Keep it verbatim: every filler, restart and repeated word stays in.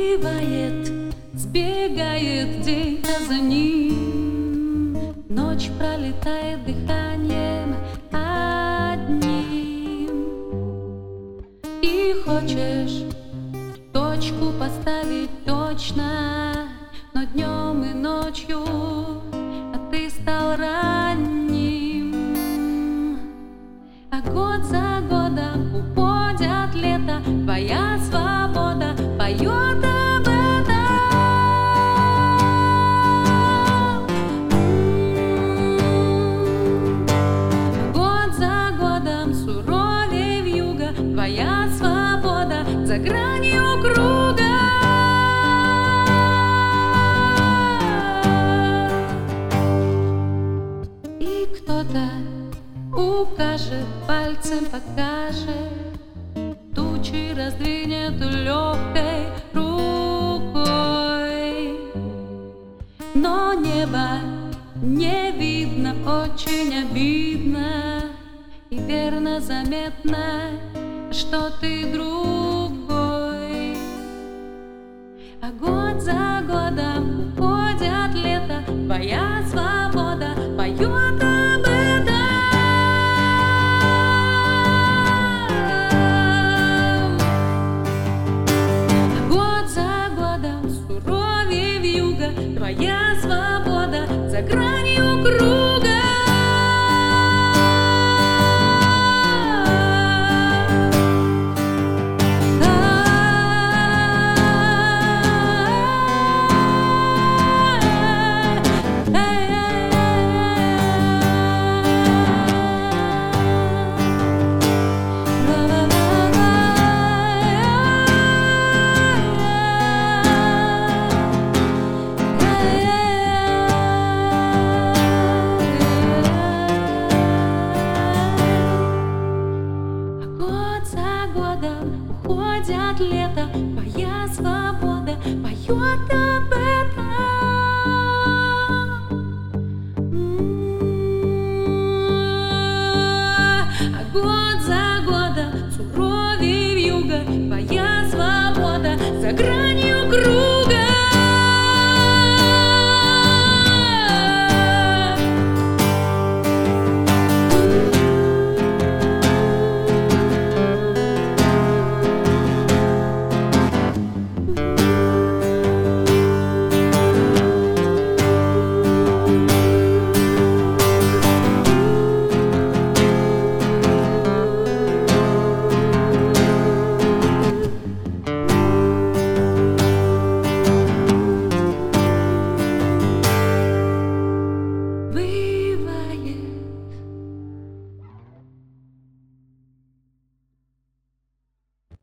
Убивает, сбегает день, а за ним ночь пролетает дыханием одним. И хочешь точку поставить точно, но днем и ночью, а ты стал ранним. А год за годом уходят лето, твоя свобода поет об этом. Год за годом суровее вьюга, твоя свобода за гранью круга. И кто-то укажет, пальцем покажет, тучи раздвинет легкой рукой. Но небо не видно, очень обидно, и верно заметно, что ты другой. А год за годом уходят лето, твоя свобода поет об этом. Твоя свобода за гранью круга. Уходят лето, твоя свобода поет.